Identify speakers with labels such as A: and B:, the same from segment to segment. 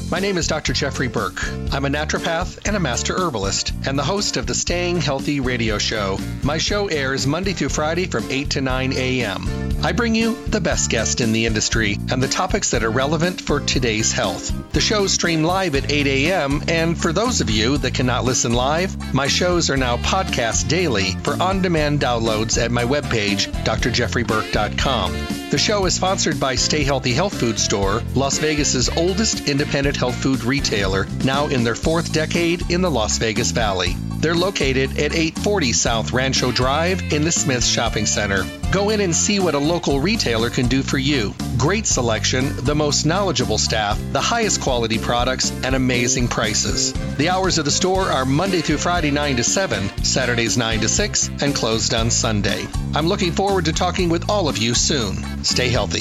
A: My name is Dr. Jeffrey Burke. I'm a naturopath and a master herbalist and the host of the Staying Healthy radio show. My show airs Monday through Friday from 8 to 9 a.m. I bring you the best guest in the industry and the topics that are relevant for today's health. The shows stream live at 8 a.m. and for those of you that cannot listen live, my shows are now podcast daily for on-demand downloads at my webpage, drjeffreyburke.com. The show is sponsored by Stay Healthy Health Food Store, Las Vegas's oldest independent health food retailer, now in their fourth decade in the Las Vegas Valley. They're located at 840 South Rancho Drive in the Smith's Shopping Center. Go in and see what a local retailer can do for you. Great selection, the most knowledgeable staff, the highest quality products, and amazing prices. The hours of the store are Monday through Friday 9 to 7, Saturdays 9 to 6, and closed on Sunday. I'm looking forward to talking with all of you soon. Stay healthy.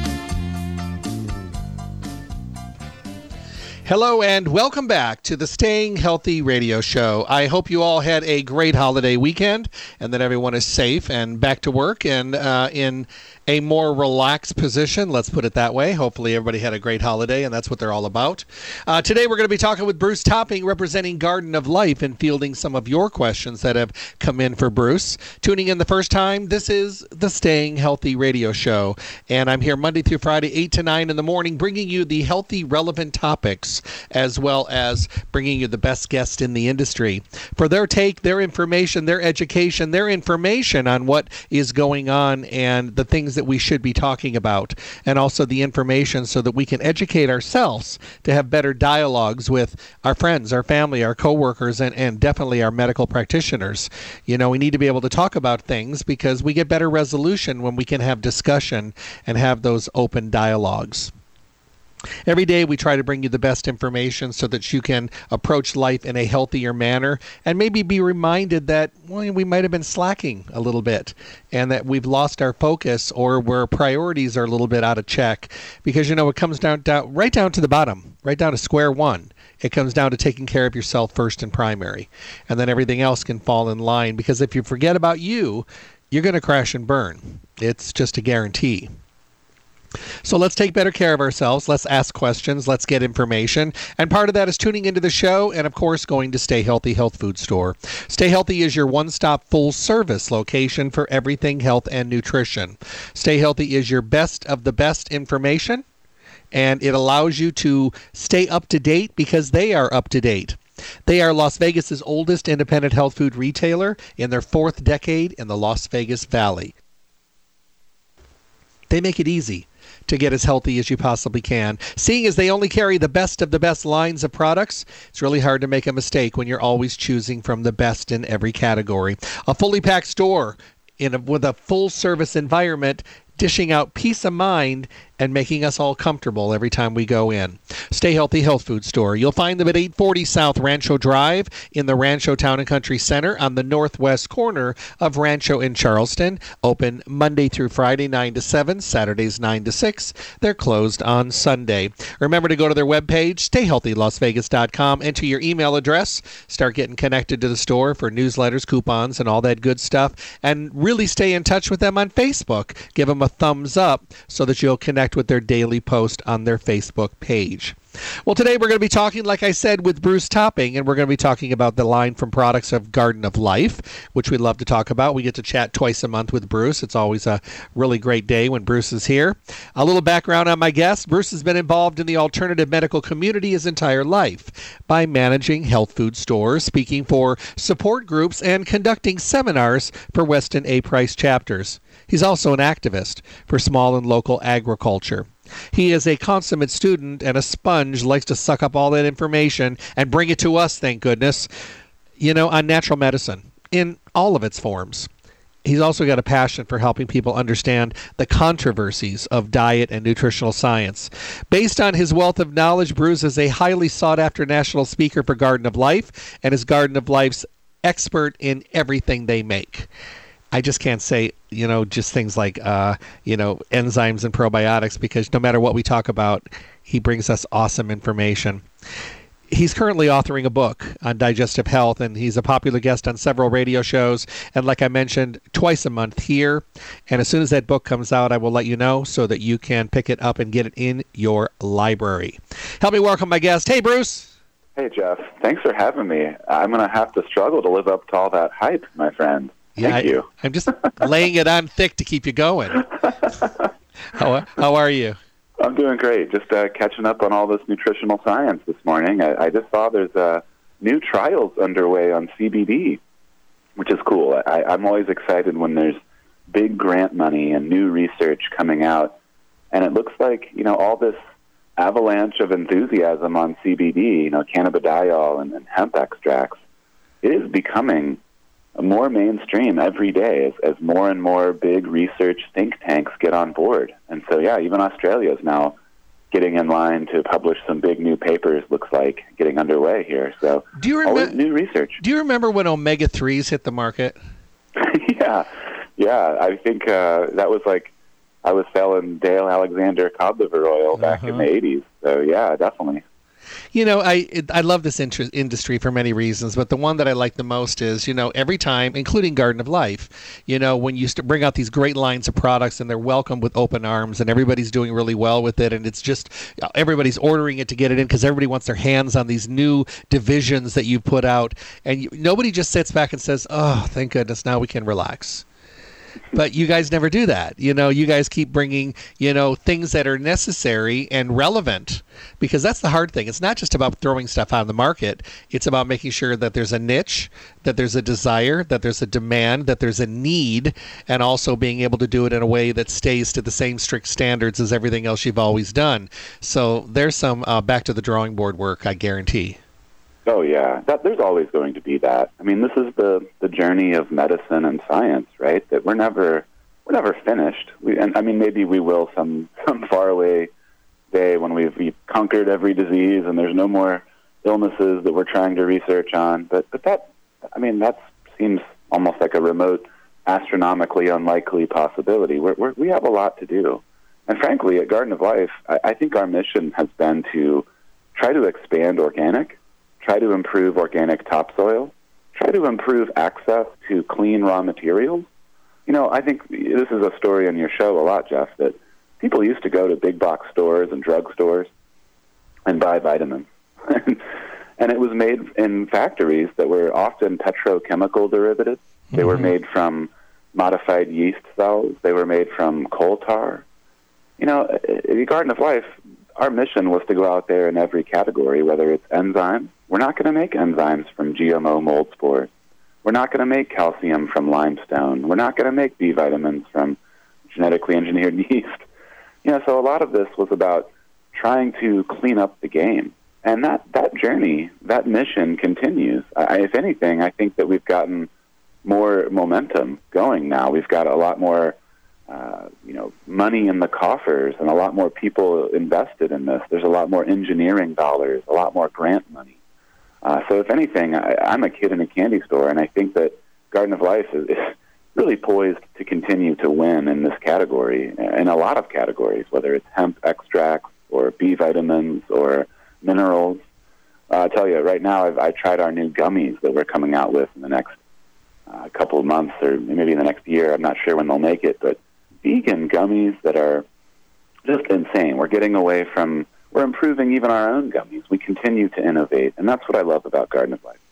A: Hello and welcome back to the Staying Healthy radio show. I hope you all had a great holiday weekend and that everyone is safe and back to work and in a more relaxed position. Let's put it that way. Hopefully everybody had a great holiday, and that's what they're all about. Today we're going to be talking with Bruce Topping, representing Garden of Life, and fielding some of your questions that have come in for Bruce. Tuning in the first time, this is the Staying Healthy radio show, and I'm here Monday through Friday, 8 to 9 in the morning, bringing you the healthy, relevant topics, as well as bringing you the best guests in the industry for their take, their information, their education, their information on what is going on and the things that we should be talking about, and also the information so that we can educate ourselves to have better dialogues with our friends, our family, our coworkers, and definitely our medical practitioners. You know, we need to be able to talk about things because we get better resolution when we can have discussion and have those open dialogues. Every day we try to bring you the best information so that you can approach life in a healthier manner and maybe be reminded that we might have been slacking a little bit and that we've lost our focus or where priorities are a little bit out of check. Because, it comes down right down to the bottom, right down to square one. It comes down to taking care of yourself first and primary. And then everything else can fall in line, because if you forget about you, you're going to crash and burn. It's just a guarantee. So let's take better care of ourselves. Let's ask questions. Let's get information. And part of that is tuning into the show and, of course, going to Stay Healthy Health Food Store. Stay Healthy is your one-stop full-service location for everything health and nutrition. Stay Healthy is your best of the best information, and it allows you to stay up to date because they are up to date. They are Las Vegas's oldest independent health food retailer in their fourth decade in the Las Vegas Valley. They make it easy to get as healthy as you possibly can. Seeing as they only carry the best of the best lines of products, it's really hard to make a mistake when you're always choosing from the best in every category. A fully packed store with a full-service environment, dishing out peace of mind and making us all comfortable every time we go in. Stay Healthy Health Food Store. You'll find them at 840 South Rancho Drive in the Rancho Town and Country Center on the northwest corner of Rancho in Charleston. Open Monday through Friday, 9 to 7, Saturdays 9 to 6. They're closed on Sunday. Remember to go to their webpage, stayhealthylasvegas.com, enter your email address, start getting connected to the store for newsletters, coupons, and all that good stuff, and really stay in touch with them on Facebook. Give them a thumbs up so that you'll connect with their daily post on their Facebook page. Well, today we're going to be talking, like I said, with Bruce Topping, and we're going to be talking about the line from products of Garden of Life, which we love to talk about. We get to chat twice a month with Bruce. It's always a really great day when Bruce is here. A little background on my guest. Bruce has been involved in the alternative medical community his entire life by managing health food stores, speaking for support groups, and conducting seminars for Weston A. Price chapters. He's also an activist for small and local agriculture. He is a consummate student and a sponge, likes to suck up all that information and bring it to us, thank goodness, on natural medicine in all of its forms. He's also got a passion for helping people understand the controversies of diet and nutritional science. Based on his wealth of knowledge, Bruce is a highly sought-after national speaker for Garden of Life and is Garden of Life's expert in everything they make. I just can't say, just things like, enzymes and probiotics, because no matter what we talk about, he brings us awesome information. He's currently authoring a book on digestive health, and he's a popular guest on several radio shows. And like I mentioned, twice a month here. And as soon as that book comes out, I will let you know so that you can pick it up and get it in your library. Help me welcome my guest. Hey, Bruce.
B: Hey, Jeff. Thanks for having me. I'm going to have to struggle to live up to all that hype, my friend. Thank you.
A: I'm just laying it on thick to keep you going. How are you?
B: I'm doing great. Just catching up on all this nutritional science this morning. I just saw there's new trials underway on CBD, which is cool. I'm always excited when there's big grant money and new research coming out. And it looks like, all this avalanche of enthusiasm on CBD, cannabidiol and hemp extracts, it is becoming more mainstream every day as more and more big research think tanks get on board. And so, even Australia is now getting in line to publish some big new papers, looks like, getting underway here. So always new research.
A: Do you remember when omega-3s hit the market?
B: Yeah. I think that was like I was selling Dale Alexander cod liver oil back in the 80s. So, yeah, definitely.
A: I love this industry for many reasons, but the one that I like the most is, every time, including Garden of Life, when you bring out these great lines of products and they're welcomed with open arms and everybody's doing really well with it, and it's just everybody's ordering it to get it in because everybody wants their hands on these new divisions that you put out, and nobody just sits back and says, oh, thank goodness, now we can relax. But you guys never do that. You guys keep bringing, things that are necessary and relevant, because that's the hard thing. It's not just about throwing stuff on the market. It's about making sure that there's a niche, that there's a desire, that there's a demand, that there's a need, and also being able to do it in a way that stays to the same strict standards as everything else you've always done. So there's some back to the drawing board work, I guarantee.
B: Oh, yeah. There's always going to be that. I mean, this is the journey of medicine and science, right? That we're never finished. Maybe we will some faraway day when we've conquered every disease and there's no more illnesses that we're trying to research on. But that seems almost like a remote, astronomically unlikely possibility. We have a lot to do. And frankly, at Garden of Life, I think our mission has been to try to expand organic, try to improve organic topsoil, try to improve access to clean raw materials. I think this is a story on your show a lot, Jeff, that people used to go to big box stores and drug stores and buy vitamins. And it was made in factories that were often petrochemical derivatives. Mm-hmm. They were made from modified yeast cells. They were made from coal tar. At the Garden of Life, our mission was to go out there in every category, whether it's enzymes. We're not going to make enzymes from GMO mold spores. We're not going to make calcium from limestone. We're not going to make B vitamins from genetically engineered yeast. So a lot of this was about trying to clean up the game. And that journey, that mission continues. If anything, I think that we've gotten more momentum going now. We've got a lot more money in the coffers and a lot more people invested in this. There's a lot more engineering dollars, a lot more grant money. So if anything, I'm a kid in a candy store, and I think that Garden of Life is really poised to continue to win in this category, in a lot of categories, whether it's hemp extracts or B vitamins or minerals. I'll tell you, right now I tried our new gummies that we're coming out with in the next couple of months or maybe in the next year. I'm not sure when they'll make it, but vegan gummies that are just insane. We're improving even our own gummies. We continue to innovate, and that's what I love about Garden of Life.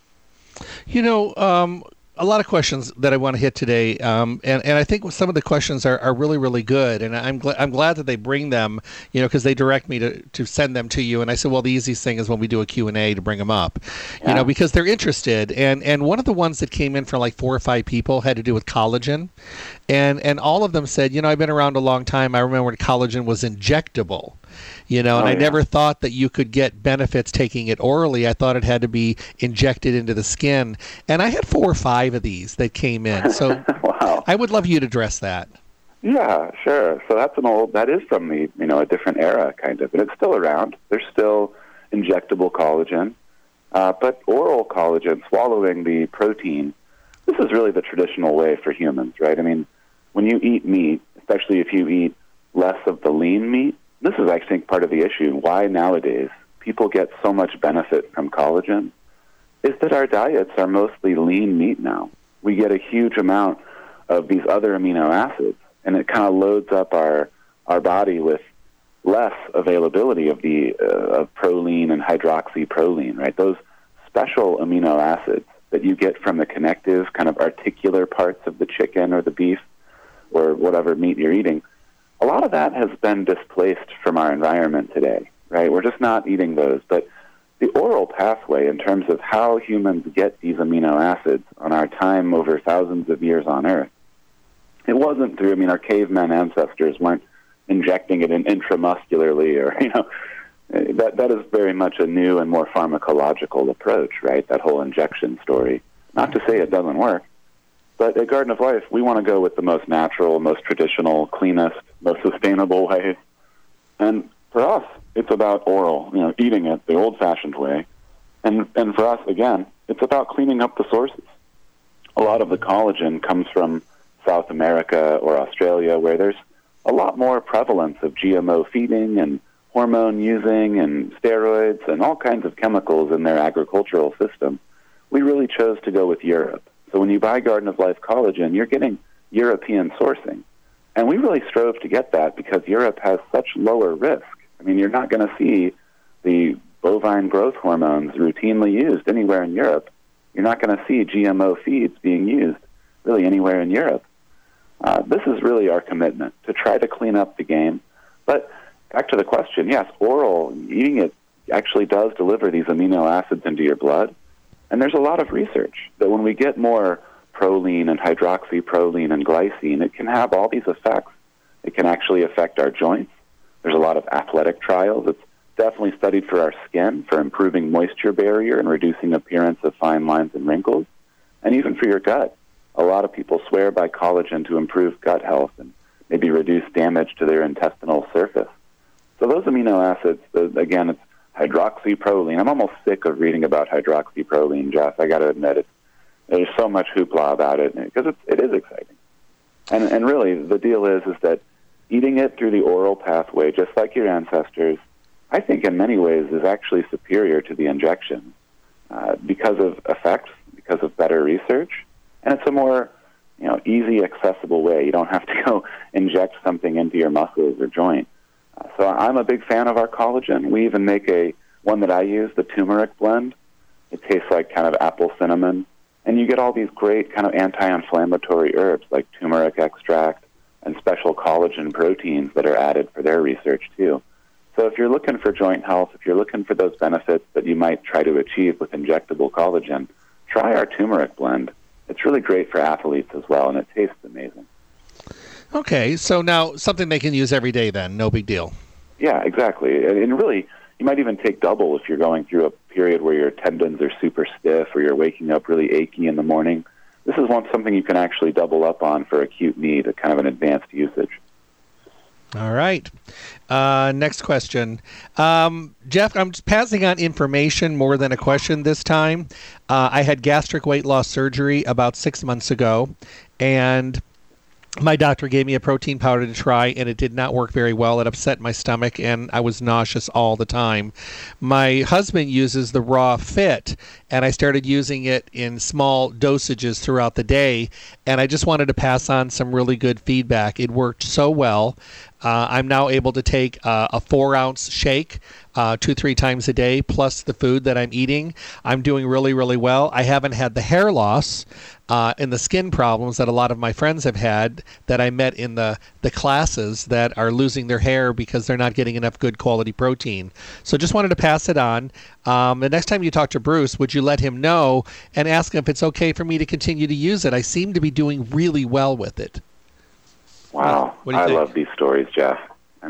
A: A lot of questions that I want to hit today, and I think some of the questions are really, really good, and I'm glad that they bring them, because they direct me to send them to you, and I said, well, the easiest thing is when we do a Q&A to bring them up, because they're interested, and one of the ones that came in from like 4 or 5 people had to do with collagen, and all of them said, I've been around a long time. I remember when collagen was injectable. I never thought that you could get benefits taking it orally. I thought it had to be injected into the skin. And I had 4 or 5 of these that came in. So
B: wow.
A: I would love you to address that.
B: Yeah, sure. So that is from the, a different era kind of, and it's still around. There's still injectable collagen, but oral collagen, swallowing the protein, this is really the traditional way for humans, right? I mean, when you eat meat, especially if you eat less of the lean meat, this is, I think, part of the issue. Why nowadays people get so much benefit from collagen is that our diets are mostly lean meat now. We get a huge amount of these other amino acids, and it kind of loads up our body with less availability of the of proline and hydroxyproline, right? Those special amino acids that you get from the connective, kind of articular parts of the chicken or the beef or whatever meat you're eating. A lot of that has been displaced from our environment today, right? We're just not eating those. But the oral pathway in terms of how humans get these amino acids on our time over thousands of years on Earth, it wasn't through, our caveman ancestors weren't injecting it in intramuscularly or, that is very much a new and more pharmacological approach, right? That whole injection story. Not to say it doesn't work, but at Garden of Life, we want to go with the most natural, most traditional, cleanest, most sustainable way. And for us, it's about oral, eating it the old-fashioned way. And for us, again, it's about cleaning up the sources. A lot of the collagen comes from South America or Australia, where there's a lot more prevalence of GMO feeding and hormone using and steroids and all kinds of chemicals in their agricultural system. We really chose to go with Europe. So when you buy Garden of Life collagen, you're getting European sourcing. And we really strove to get that because Europe has such lower risk. You're not going to see the bovine growth hormones routinely used anywhere in Europe. You're not going to see GMO feeds being used really anywhere in Europe. This is really our commitment, to try to clean up the game. But back to the question, yes, oral, eating it actually does deliver these amino acids into your blood. And there's a lot of research that when we get more proline and hydroxyproline and glycine, it can have all these effects. It can actually affect our joints. There's a lot of athletic trials. It's definitely studied for our skin, for improving moisture barrier and reducing appearance of fine lines and wrinkles, and even for your gut. A lot of people swear by collagen to improve gut health and maybe reduce damage to their intestinal surface. So those amino acids, again, it's hydroxyproline. I'm almost sick of reading about hydroxyproline, Jeff. I got to admit it. There's so much hoopla about it because it is exciting. And really, the deal is that eating it through the oral pathway, just like your ancestors, I think in many ways is actually superior to the injection because of effects, because of better research, and it's a more easy, accessible way. You don't have to go inject something into your muscles or joint. So I'm a big fan of our collagen. We even make one that I use, the turmeric blend. It tastes like kind of apple cinnamon. And you get all these great kind of anti-inflammatory herbs like turmeric extract and special collagen proteins that are added for their research too. So if you're looking for joint health, if you're looking for those benefits that you might try to achieve with injectable collagen, try our turmeric blend. It's really great for athletes as well, and it tastes amazing.
A: Okay, so now something they can use every day then, no big deal.
B: Yeah, exactly. And really, you might even take double if you're going through a period where your tendons are super stiff or you're waking up really achy in the morning. This is something you can actually double up on for acute need, a kind of an advanced usage.
A: All right. Next question. Jeff, I'm just passing on information more than a question this time. I had gastric weight loss surgery about 6 months ago, and my doctor gave me a protein powder to try, and it did not work very well. It upset my stomach, and I was nauseous all the time. My husband uses the Raw Fit, and I started using it in small dosages throughout the day, and I just wanted to pass on some really good feedback. It worked so well. I'm now able to take a 4-ounce shake 2-3 times a day, plus the food that I'm eating. I'm doing really, really well. I haven't had the hair loss and the skin problems that a lot of my friends have had that I met in the classes that are losing their hair because they're not getting enough good quality protein. So just wanted to pass it on. The next time you talk to Bruce, would you let him know and ask him if it's okay for me to continue to use it? I seem to be doing really well with it.
B: Wow. I love these stories, Jeff.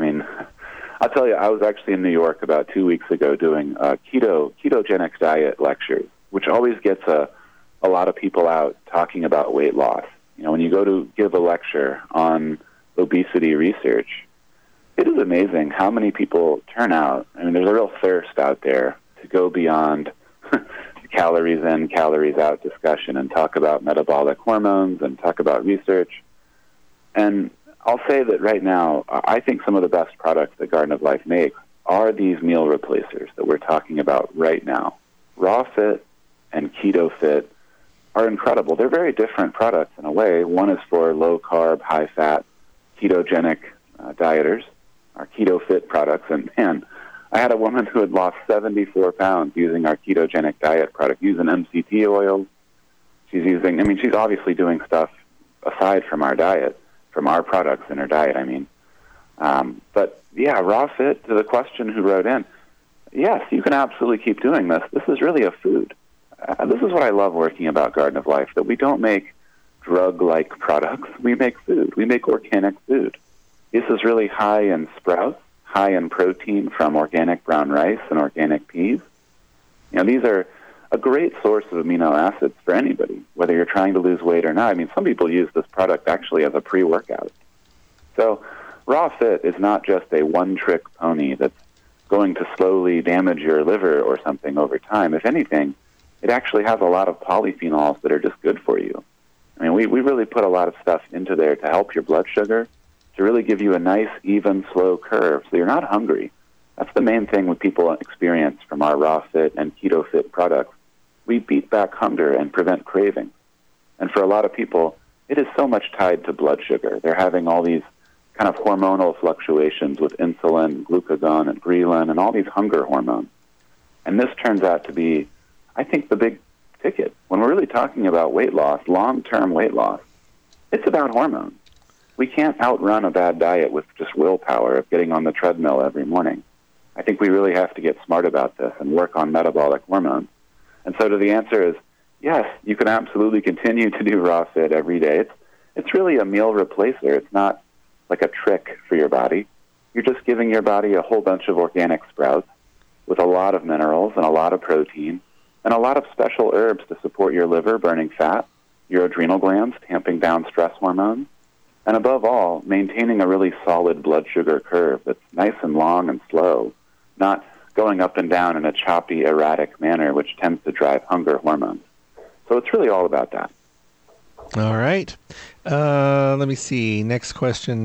B: I'll tell you, I was actually in New York about 2 weeks ago doing ketogenic diet lectures, which always gets a lot of people out talking about weight loss. When you go to give a lecture on obesity research, it is amazing how many people turn out. There's a real thirst out there to go beyond calories in, calories out discussion and talk about metabolic hormones and talk about research. And I'll say that right now, I think some of the best products that Garden of Life makes are these meal replacers that we're talking about right now. Raw Fit and Keto Fit are incredible. They're very different products in a way. One is for low-carb, high-fat, ketogenic dieters, our Keto Fit products. And man, I had a woman who had lost 74 pounds using our ketogenic diet product, using MCT oils. She's obviously doing stuff aside from our diet, from our products in her diet, But yeah, Raw Fit, to the question who wrote in, yes, you can absolutely keep doing this. This is really a food. This is what I love working about Garden of Life, that we don't make drug-like products. We make food. We make organic food. This is really high in sprouts, high in protein from organic brown rice and organic peas. These are a great source of amino acids for anybody, whether you're trying to lose weight or not. Some people use this product actually as a pre-workout. So Raw Fit is not just a one-trick pony that's going to slowly damage your liver or something over time. If anything, it actually has a lot of polyphenols that are just good for you. We really put a lot of stuff into there to help your blood sugar, to really give you a nice, even, slow curve so you're not hungry. That's the main thing what people experience from our Raw Fit and Keto Fit products. We beat back hunger and prevent craving. And for a lot of people, it is so much tied to blood sugar. They're having all these kind of hormonal fluctuations with insulin, glucagon, and ghrelin, and all these hunger hormones. And this turns out to be, I think, the big ticket. When we're really talking about weight loss, long-term weight loss, it's about hormones. We can't outrun a bad diet with just willpower of getting on the treadmill every morning. I think we really have to get smart about this and work on metabolic hormones. And so the answer is, yes, you can absolutely continue to do Raw Fit every day. It's really a meal replacer. It's not like a trick for your body. You're just giving your body a whole bunch of organic sprouts with a lot of minerals and a lot of protein and a lot of special herbs to support your liver burning fat, your adrenal glands tamping down stress hormones, and above all, maintaining a really solid blood sugar curve that's nice and long and slow, not going up and down in a choppy, erratic manner, which tends to drive hunger hormones. So it's really all about that.
A: All right. Let me see. Next question.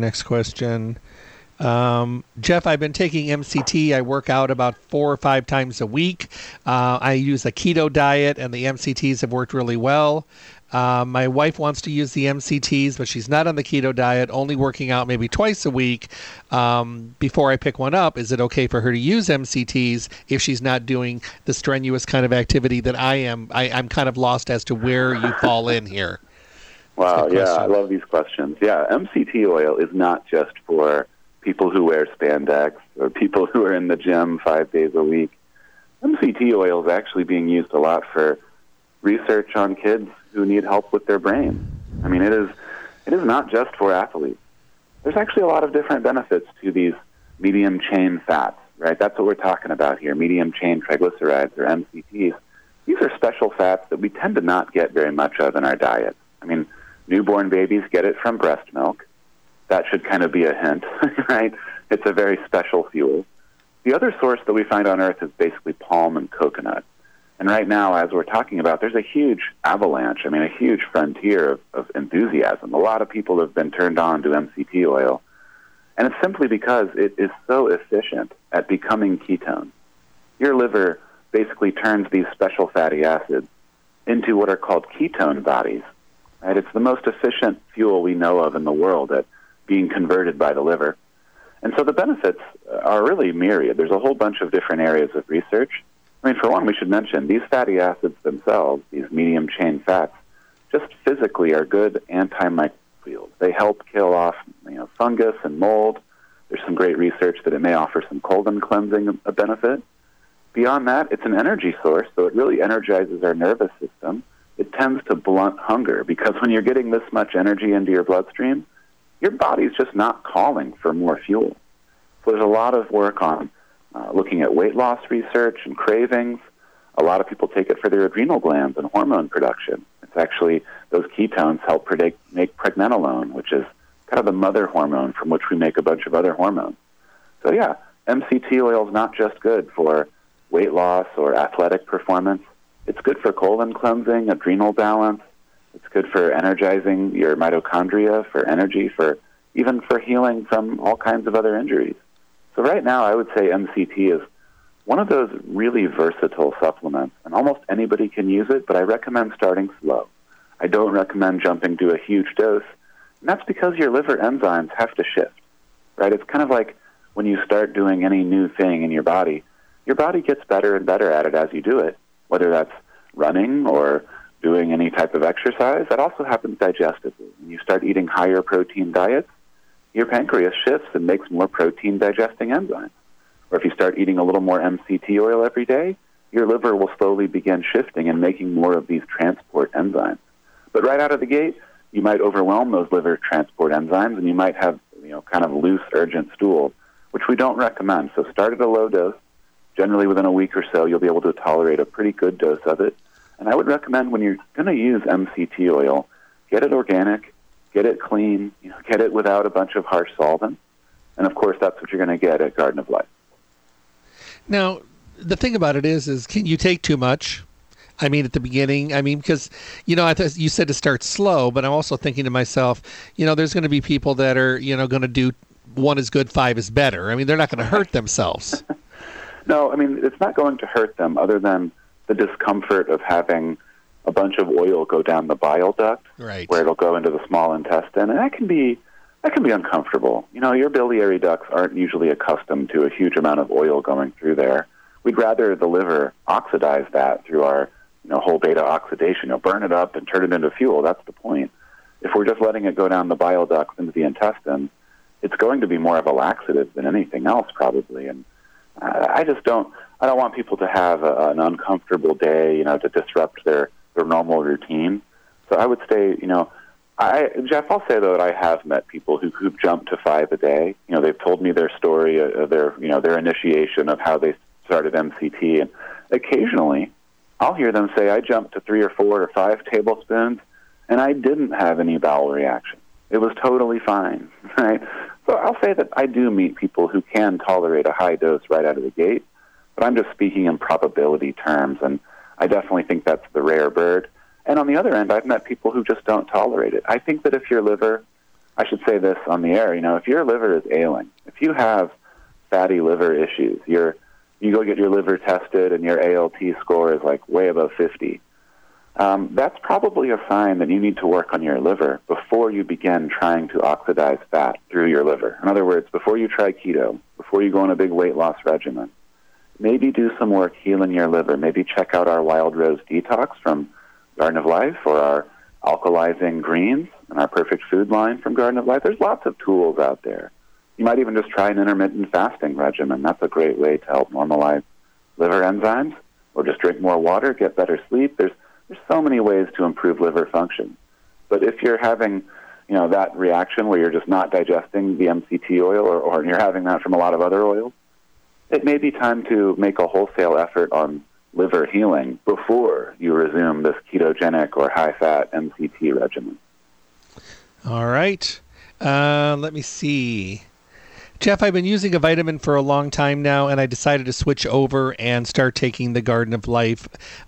A: Jeff, I've been taking MCT. I work out about 4 or 5 times a week. I use a keto diet, and the MCTs have worked really well. My wife wants to use the MCTs, but she's not on the keto diet, only working out maybe twice a week. Before I pick one up, is it okay for her to use MCTs if she's not doing the strenuous kind of activity that I am? I'm kind of lost as to where you fall in here.
B: Wow, yeah, I love these questions. Yeah, MCT oil is not just for people who wear spandex or people who are in the gym 5 days a week. MCT oil is actually being used a lot for research on kids who need help with their brain. It is not just for athletes. There's actually a lot of different benefits to these medium chain fats, right? That's what we're talking about here, medium chain triglycerides or MCTs. These are special fats that we tend to not get very much of in our diet. Newborn babies get it from breast milk. That should kind of be a hint, right? It's a very special fuel. The other source that we find on Earth is basically palm and coconut. And right now, as we're talking about, there's a huge avalanche, a huge frontier of enthusiasm. A lot of people have been turned on to MCT oil. And it's simply because it is so efficient at becoming ketones. Your liver basically turns these special fatty acids into what are called ketone bodies. Right? It's the most efficient fuel we know of in the world at being converted by the liver. And so the benefits are really myriad. There's a whole bunch of different areas of research. For one, we should mention these fatty acids themselves, these medium-chain fats, just physically are good antimicrobials. They help kill off fungus and mold. There's some great research that it may offer some colon cleansing a benefit. Beyond that, it's an energy source, so it really energizes our nervous system. It tends to blunt hunger because when you're getting this much energy into your bloodstream, your body's just not calling for more fuel. So there's a lot of work on looking at weight loss research and cravings. A lot of people take it for their adrenal glands and hormone production. It's actually, those ketones help make pregnenolone, which is kind of the mother hormone from which we make a bunch of other hormones. So yeah, MCT oil is not just good for weight loss or athletic performance. It's good for colon cleansing, adrenal balance. It's good for energizing your mitochondria, for energy, even for healing from all kinds of other injuries. So right now, I would say MCT is one of those really versatile supplements, and almost anybody can use it, but I recommend starting slow. I don't recommend jumping to a huge dose, and that's because your liver enzymes have to shift, right? It's kind of like when you start doing any new thing in your body gets better and better at it as you do it, whether that's running or doing any type of exercise. That also happens digestively. When you start eating higher protein diets, your pancreas shifts and makes more protein-digesting enzymes. Or if you start eating a little more MCT oil every day, your liver will slowly begin shifting and making more of these transport enzymes. But right out of the gate, you might overwhelm those liver transport enzymes, and you might have kind of loose, urgent stool, which we don't recommend. So start at a low dose. Generally, within a week or so, you'll be able to tolerate a pretty good dose of it. And I would recommend when you're going to use MCT oil, get it organic, get it clean, get it without a bunch of harsh solvents. And, of course, that's what you're going to get at Garden of Life.
A: Now, the thing about it is can you take too much? I mean, at the beginning, because, you said to start slow, but I'm also thinking to myself, there's going to be people that are, going to do 1 is good, 5 is better. I mean, they're not going to hurt themselves.
B: No, it's not going to hurt them other than the discomfort of having a bunch of oil go down the bile duct,
A: right,
B: where it'll go into the small intestine, and that can be uncomfortable. Your biliary ducts aren't usually accustomed to a huge amount of oil going through there. We'd rather the liver oxidize that through our whole beta oxidation, burn it up and turn it into fuel. That's the point. If we're just letting it go down the bile ducts into the intestine, it's going to be more of a laxative than anything else, probably. And I don't want people to have an uncomfortable day, to disrupt their normal routine. So I would say, Jeff, I'll say, though, that I have met people who've jumped to 5 a day. They've told me their story, their initiation of how they started MCT. And occasionally, I'll hear them say, I jumped to 3 or 4 or 5 tablespoons, and I didn't have any bowel reaction. It was totally fine, right? So I'll say that I do meet people who can tolerate a high dose right out of the gate, but I'm just speaking in probability terms, and I definitely think that's the rare bird. And on the other end, I've met people who just don't tolerate it. I think that if your liver, I should say this on the air, if your liver is ailing, if you have fatty liver issues, you go get your liver tested and your ALT score is like way above 50, that's probably a sign that you need to work on your liver before you begin trying to oxidize fat through your liver. In other words, before you try keto, before you go on a big weight loss regimen, maybe do some work healing your liver. Maybe check out our Wild Rose Detox from Garden of Life, or our alkalizing greens and our Perfect Food line from Garden of Life. There's lots of tools out there. You might even just try an intermittent fasting regimen. That's a great way to help normalize liver enzymes, or just drink more water, get better sleep. There's so many ways to improve liver function. But if you're having, that reaction where you're just not digesting the MCT oil, or you're having that from a lot of other oils, it may be time to make a wholesale effort on liver healing before you resume this ketogenic or high-fat MCT regimen.
A: All right. Let me see. Jeff, I've been using a vitamin for a long time now, and I decided to switch over and start taking the Garden of Life.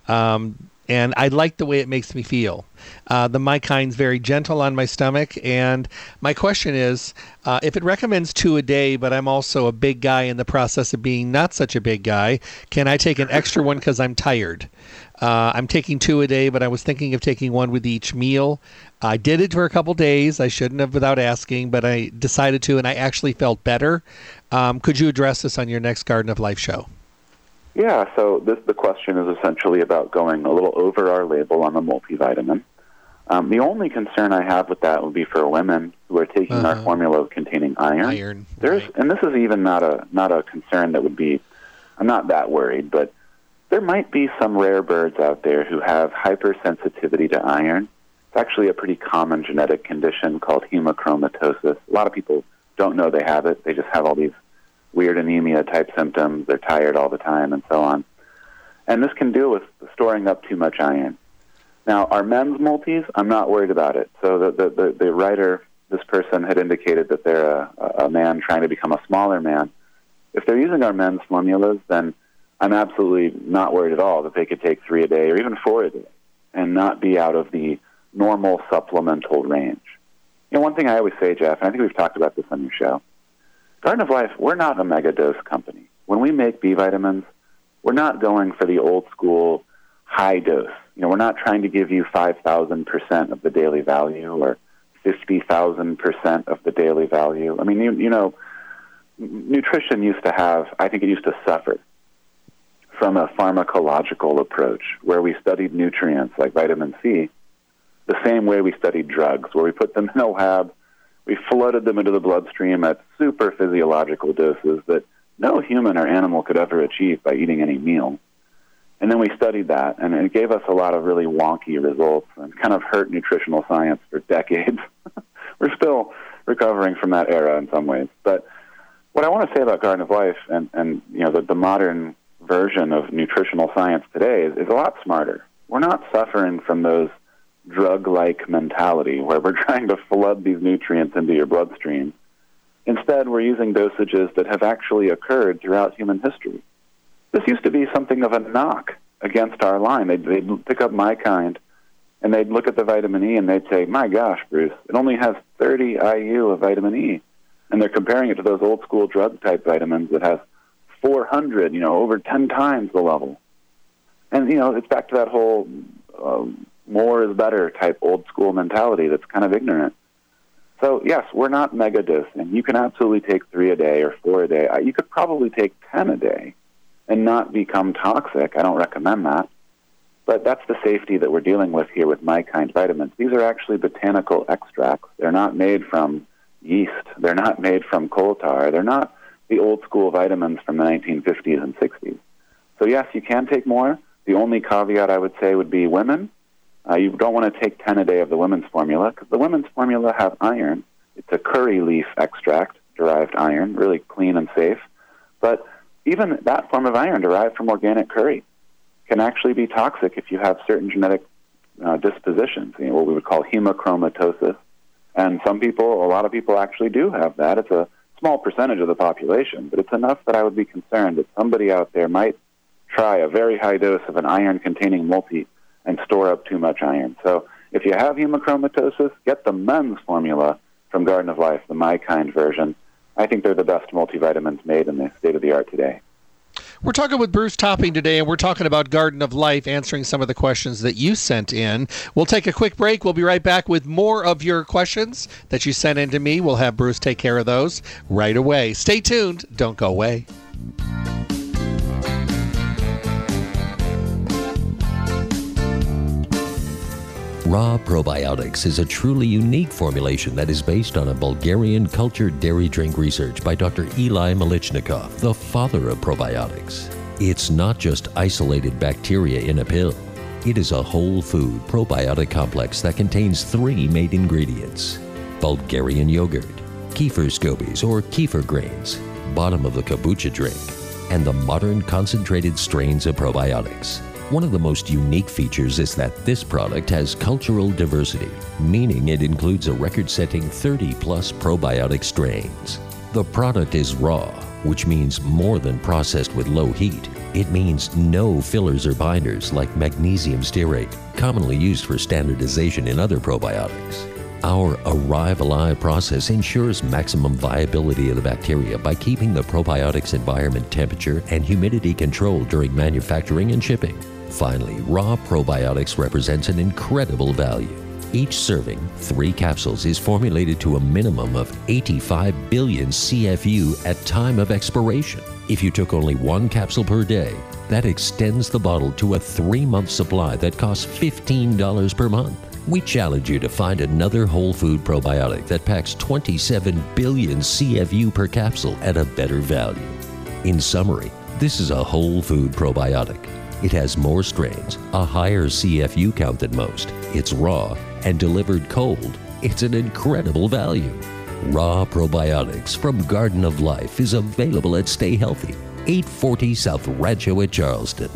A: And I like the way it makes me feel. The MyKind's very gentle on my stomach. And my question is, if it recommends 2 a day, but I'm also a big guy in the process of being not such a big guy, can I take an extra one because I'm tired? I'm taking 2 a day, but I was thinking of taking 1 with each meal. I did it for a couple days. I shouldn't have without asking, but I decided to, and I actually felt better. Could you address this on your next Garden of Life show?
B: Yeah, so the question is essentially about going a little over our label on the multivitamin. The only concern I have with that would be for women who are taking our formula containing iron.
A: Right.
B: And this is even not a concern that would be, I'm not that worried, but there might be some rare birds out there who have hypersensitivity to iron. It's actually a pretty common genetic condition called hemochromatosis. A lot of people don't know they have it. They just have all these weird anemia-type symptoms. They're tired all the time and so on. And this can deal with storing up too much iron. Now, our men's multis, I'm not worried about it. So the writer, this person, had indicated that they're a man trying to become a smaller man. If they're using our men's formulas, then I'm absolutely not worried at all that they could take 3 a day or even 4 a day and not be out of the normal supplemental range. One thing I always say, Jeff, and I think we've talked about this on your show, Garden of Life, we're not a mega dose company. When we make B vitamins, we're not going for the old school high dose. We're not trying to give you 5,000% of the daily value or 50,000% of the daily value. I mean, nutrition used to have, I think it used to suffer from a pharmacological approach where we studied nutrients like vitamin C the same way we studied drugs, where we put them in a lab, we flooded them into the bloodstream at super physiological doses that no human or animal could ever achieve by eating any meal. And then we studied that, and it gave us a lot of really wonky results and kind of hurt nutritional science for decades. We're still recovering from that era in some ways. But what I want to say about Garden of Life and the modern version of nutritional science today is a lot smarter. We're not suffering from those drug-like mentality where we're trying to flood these nutrients into your bloodstream. Instead, we're using dosages that have actually occurred throughout human history. This used to be something of a knock against our line. They'd pick up My Kind, and they'd look at the vitamin E, and they'd say, my gosh, Bruce, it only has 30 IU of vitamin E. And they're comparing it to those old-school drug-type vitamins that have 400, over 10 times the level. And, it's back to that whole more is better type old-school mentality that's kind of ignorant. So, yes, we're not mega dosing. You can absolutely take 3 a day or 4 a day. You could probably take 10 a day and not become toxic. I don't recommend that. But that's the safety that we're dealing with here with My Kind vitamins. These are actually botanical extracts. They're not made from yeast. They're not made from coal tar. They're not the old-school vitamins from the 1950s and 60s. So, yes, you can take more. The only caveat I would say would be women. You don't want to take 10 a day of the women's formula because the women's formula have iron. It's a curry leaf extract-derived iron, really clean and safe. But even that form of iron derived from organic curry can actually be toxic if you have certain genetic dispositions, what we would call hemochromatosis. And a lot of people actually do have that. It's a small percentage of the population, but it's enough that I would be concerned that somebody out there might try a very high dose of an iron-containing multi and store up too much iron. So if you have hemochromatosis, get the men's formula from Garden of Life, the My Kind version. I think they're the best multivitamins made in the state-of-the-art today.
A: We're talking with Bruce Topping today, and we're talking about Garden of Life, answering some of the questions that you sent in. We'll take a quick break. We'll be right back with more of your questions that you sent in to me. We'll have Bruce take care of those right away. Stay tuned. Don't go away.
C: Raw Probiotics is a truly unique formulation that is based on a Bulgarian cultured dairy drink research by Dr. Eli Malichnikov, the father of probiotics. It's not just isolated bacteria in a pill. It is a whole food probiotic complex that contains 3 main ingredients: Bulgarian yogurt, kefir scobies or kefir grains, bottom of the kombucha drink, and the modern concentrated strains of probiotics. One of the most unique features is that this product has cultural diversity, meaning it includes a record-setting 30-plus probiotic strains. The product is raw, which means more than processed with low heat. It means no fillers or binders like magnesium stearate, commonly used for standardization in other probiotics. Our Arrive Alive process ensures maximum viability of the bacteria by keeping the probiotics environment temperature and humidity controlled during manufacturing and shipping. Finally, Raw Probiotics represents an incredible value. Each serving, 3 capsules, is formulated to a minimum of 85 billion CFU at time of expiration. If you took only 1 capsule per day, that extends the bottle to a 3-month supply that costs $15 per month. We challenge you to find another whole food probiotic that packs 27 billion CFU per capsule at a better value. In summary, this is a whole food probiotic. It has more strains, a higher CFU count than most. It's raw and delivered cold. It's an incredible value. Raw Probiotics from Garden of Life is available at Stay Healthy, 840 South Rancho at Charleston.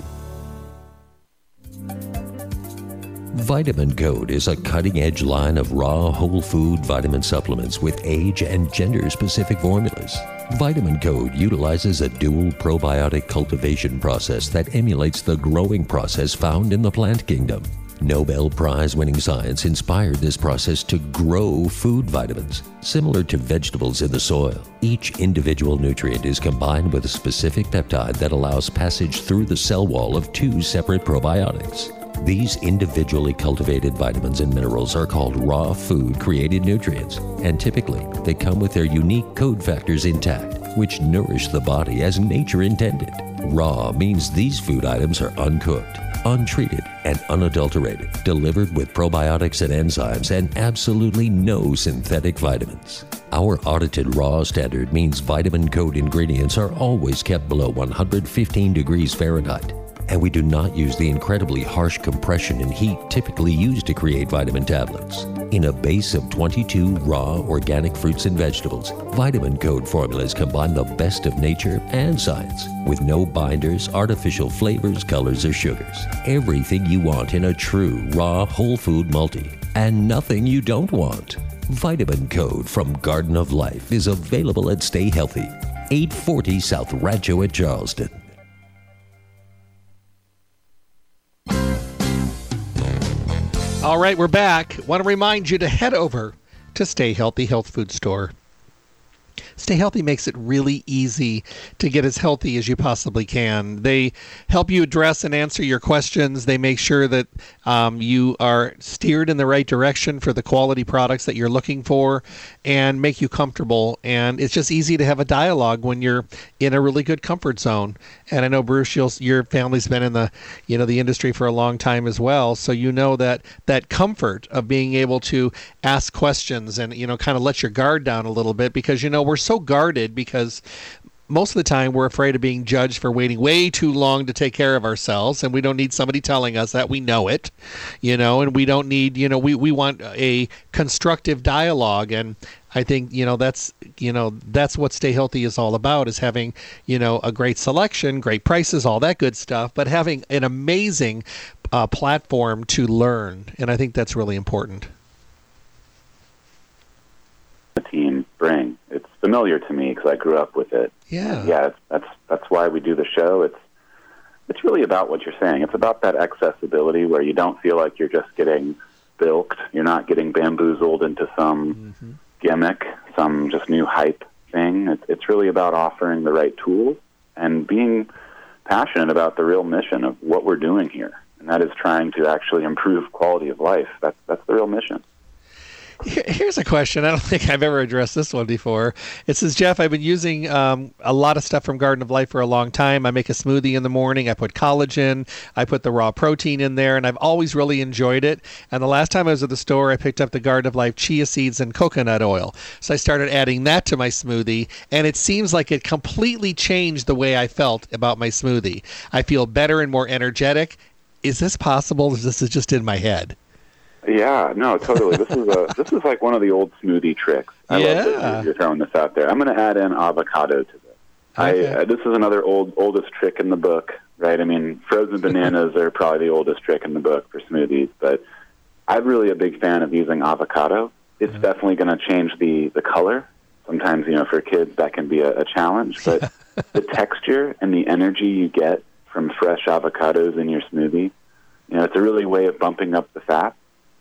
C: Vitamin Code is a cutting-edge line of raw whole food vitamin supplements with age and gender-specific formulas. Vitamin Code utilizes a dual probiotic cultivation process that emulates the growing process found in the plant kingdom. Nobel Prize-winning science inspired this process to grow food vitamins, similar to vegetables in the soil. Each individual nutrient is combined with a specific peptide that allows passage through the cell wall of two separate probiotics. These individually cultivated vitamins and minerals are called raw food-created nutrients, and typically they come with their unique code factors intact, which nourish the body as nature intended. Raw means these food items are uncooked, untreated, and unadulterated, delivered with probiotics and enzymes and absolutely no synthetic vitamins. Our audited raw standard means vitamin code ingredients are always kept below 115 degrees Fahrenheit, and we do not use the incredibly harsh compression and heat typically used to create vitamin tablets. In a base of 22 raw organic fruits and vegetables, vitamin code formulas combine the best of nature and science with no binders, artificial flavors, colors, or sugars. Everything you want in a true raw whole food multi, and nothing you don't want. Vitamin Code from Garden of Life is available at Stay Healthy, 840 South Rancho at Charleston.
A: All right, we're back. Want to remind you to head over to Stay Healthy Health Food Store. Stay Healthy makes it really easy to get as healthy as you possibly can. They help you address and answer your questions. They make sure that you are steered in the right direction for the quality products that you're looking for and make you comfortable. And it's just easy to have a dialogue when you're in a really good comfort zone. And I know, Bruce, your family's been in the industry for a long time as well. So you know that comfort of being able to ask questions and, kind of let your guard down a little bit, because, we're so guarded because most of the time we're afraid of being judged for waiting way too long to take care of ourselves, and we don't need somebody telling us that. We know it, and we don't need, we want a constructive dialogue. And I think, that's what Stay Healthy is all about, is having, a great selection, great prices, all that good stuff, but having an amazing platform to learn. And I think that's really important.
B: The team bring. It's familiar to me because I grew up with it.
A: Yeah.
B: That's why we do the show. It's really about what you're saying. It's about that accessibility where you don't feel like you're just getting bilked. You're not getting bamboozled into some gimmick, some just new hype thing. It's really about offering the right tools and being passionate about the real mission of what we're doing here, and that is trying to actually improve quality of life. That's the real mission.
A: Here's a question. I don't think I've ever addressed this one before. It says, Jeff, I've been using a lot of stuff from Garden of Life for a long time. I make a smoothie in the morning. I put collagen. I put the raw protein in there, and I've always really enjoyed it. And the last time I was at the store, I picked up the Garden of Life chia seeds and coconut oil. So I started adding that to my smoothie, and it seems like it completely changed the way I felt about my smoothie. I feel better and more energetic. Is this possible? This is just in my head?
B: Yeah, no, totally. This is like one of the old smoothie tricks. I love that you're throwing this out there. I'm going to add in avocado to this. Okay. This is another oldest trick in the book, right? I mean, frozen bananas are probably the oldest trick in the book for smoothies, but I'm really a big fan of using avocado. It's definitely going to change the color. Sometimes, for kids that can be a challenge, but the texture and the energy you get from fresh avocados in your smoothie, it's a really way of bumping up the fat.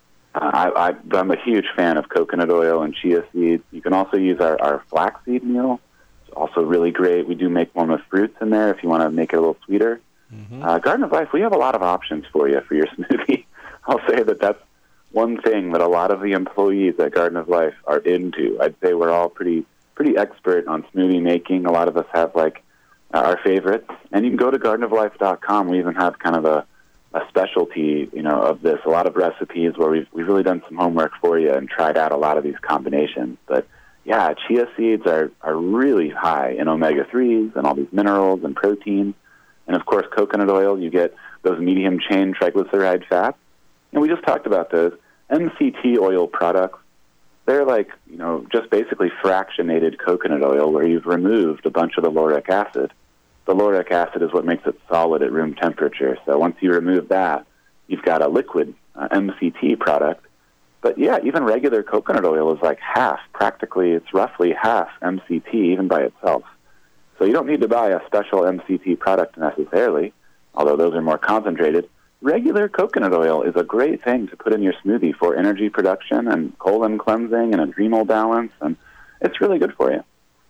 B: I'm a huge fan of coconut oil and chia seeds. You can also use our flaxseed meal. It's also really great. We do make one with fruits in there if you want to make it a little sweeter. Garden of Life, we have a lot of options for you for your smoothie. I'll say that's one thing that a lot of the employees at Garden of Life are into. I'd say we're all pretty expert on smoothie making. A lot of us have our favorites. And you can go to gardenoflife.com. We even have kind of a specialty, of this. A lot of recipes where we've really done some homework for you and tried out a lot of these combinations. But yeah, chia seeds are really high in omega-3s and all these minerals and proteins. And of course, coconut oil, you get those medium chain triglyceride fats. And we just talked about those. MCT oil products, they're just basically fractionated coconut oil where you've removed a bunch of the lauric acid. The lauric acid is what makes it solid at room temperature. So once you remove that, you've got a liquid MCT product. But yeah, even regular coconut oil is like half. Practically, it's roughly half MCT even by itself. So you don't need to buy a special MCT product necessarily, although those are more concentrated. regular coconut oil is a great thing to put in your smoothie for energy production and colon cleansing and adrenal balance, and it's really good for you.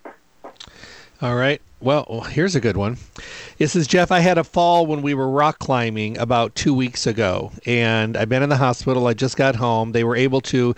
A: All right. Well, here's a good one. This is Jeff. I had a fall when we were rock climbing about 2 weeks ago, and I've been in the hospital. I just got home. They were able to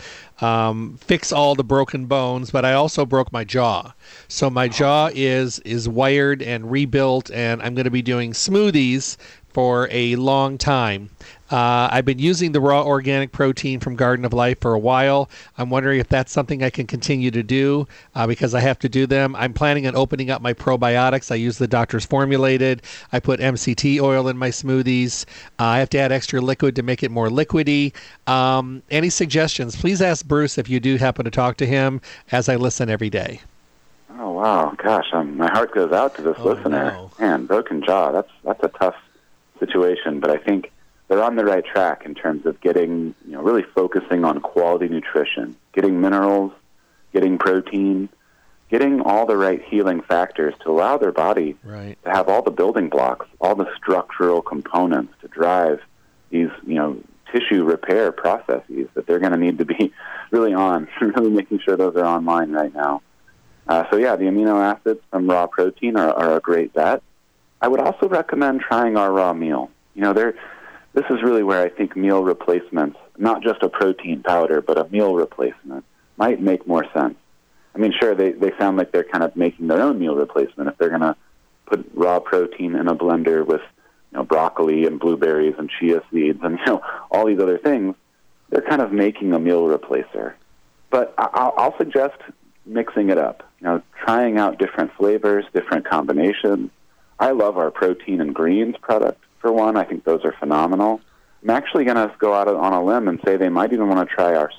A: fix all the broken bones, but I also broke my jaw. So my jaw is wired and rebuilt, and I'm going to be doing smoothies for a long time. I've been using the raw organic protein from Garden of Life for a while. I'm wondering if that's something I can continue to do because I have to do them. I'm planning on opening up my probiotics. I use the doctor's formulated. I put MCT oil in my smoothies. I have to add extra liquid to make it more liquidy. Any suggestions? Please ask Bruce if you do happen to talk to him as I listen every day.
B: Oh, wow. Gosh, my heart goes out to this listener.
A: No.
B: Man, broken jaw, that's a tough situation, but I think they're on the right track in terms of getting, really focusing on quality nutrition, getting minerals, getting protein, getting all the right healing factors to allow their body to have all the building blocks, all the structural components to drive these, tissue repair processes that they're going to need to be really on, really making sure those are online right now. So the amino acids from raw protein are a great bet. I would also recommend trying our raw meal. This is really where I think meal replacements, not just a protein powder, but a meal replacement, might make more sense. I mean, sure, they sound like they're kind of making their own meal replacement if they're going to put raw protein in a blender with, broccoli and blueberries and chia seeds and, all these other things. They're kind of making a meal replacer. But I'll suggest mixing it up, trying out different flavors, different combinations. I love our protein and greens product, for one. I think those are phenomenal. I'm actually going to go out on a limb and say they might even want to try our